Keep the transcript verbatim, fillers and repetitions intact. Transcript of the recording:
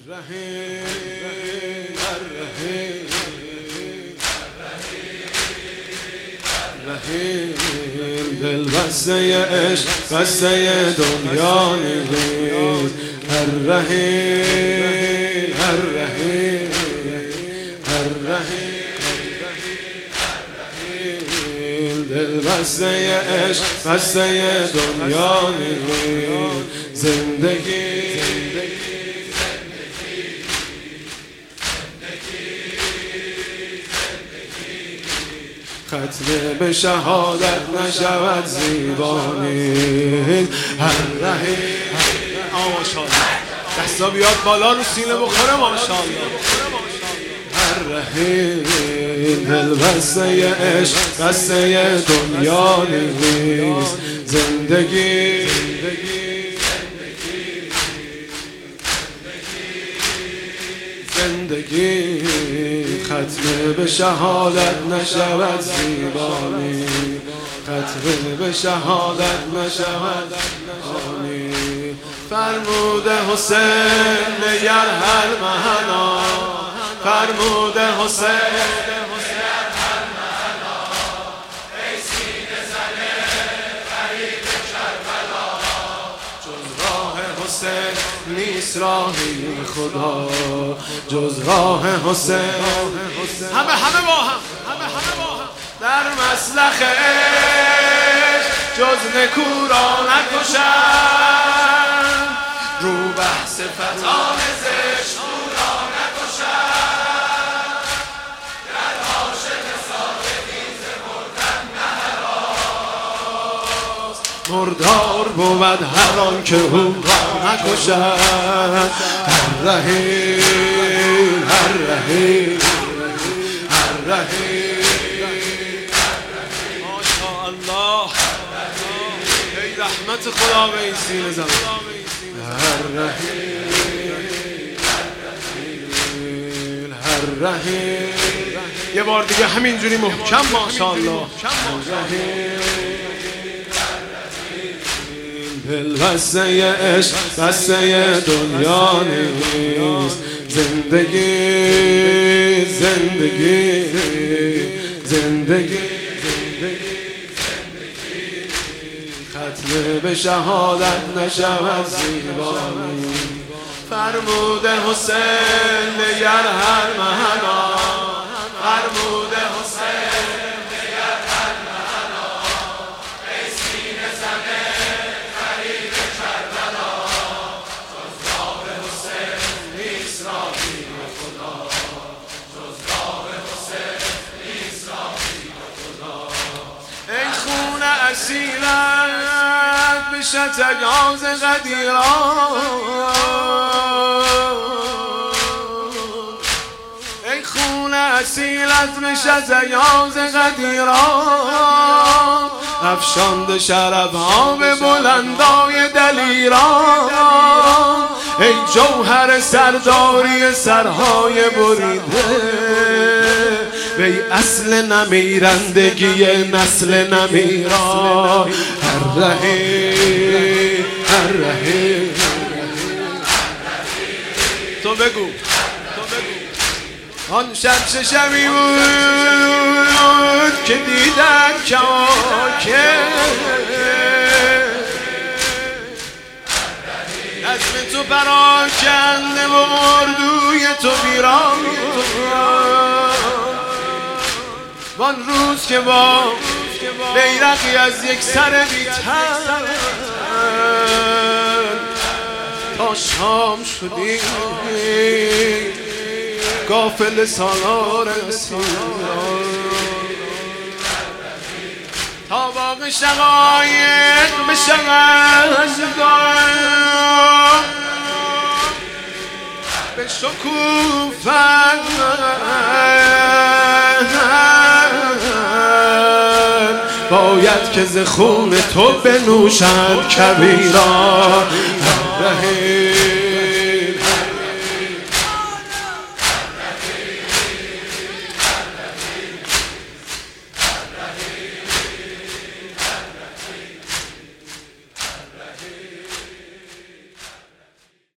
الرحیم الرحیم الرحیم دل بسته عشق بسته دنیا نیست. الرحیم الرحیم الرحیم دل بسته عشق بسته دنیا نیست. زندگی ختم به شهادت نشود زیبا نیست. الرحیم ماشاءالله دستا بیاد بالا رو سینه بخوره ماشاءالله. الرحیم دل بسته عشق بسته دنیا نیست. زندگی زندگی ختم به شهادت نشود زیبانی. ختم به شهادت نشود زیبانی. فرموده حسین نگر هر مهنا، فرموده حسین ای سینه زنه غریب کربلا. جز راه حسین نیست راهی خدا، جز راه حسین. همه همه با هم همه همه با هم در مسلخ عشق جز نکو را نکشند. رو بحث فتان زشت رو را نکشند. گر عاشق صادقی ز مردن نه هراست. مردار بود هر آن که او را نکشد. الرحیم الرحیم الرحیم ماشاءالله. ای رحمت خدا به این سینه زمین. الرحیم الرحیم یه بار دیگه همینجوری محکم ماشاءالله. دل بسته عشق بسته دنیا نیست. زندگی زندگی زندگی ختم به شهادت نشود زیبانی. فرموده حسین نگر هر مهنا، فرموده حسین نگر هر مهنا. ای سینه زنه غریب کربلا. جز راه حسین نیست راهی خدا، جز راه حسین نیست راهی خدا. ای خون اصیلت بشه تجاوز غدیران. ای خون اصیلت بشه تجاوز غدیران. افشانده شرفها به بلندای دلیران. ای جوهر سرداری سرهای بریده. وی اصل نمیرندگی نسل نمیران. الرحیم الرحیم تو بگو آن شب چه شبی بود که دیدم کواکب. نظم تو پراکنده و اردوی تو ویران. وان روز که با بیرقی از یک سر بی‌تن تا شام شدی غافل سالار تا باغ شقایق بشود به شکوفت. باید که ز خون تو بنوشند کبیران.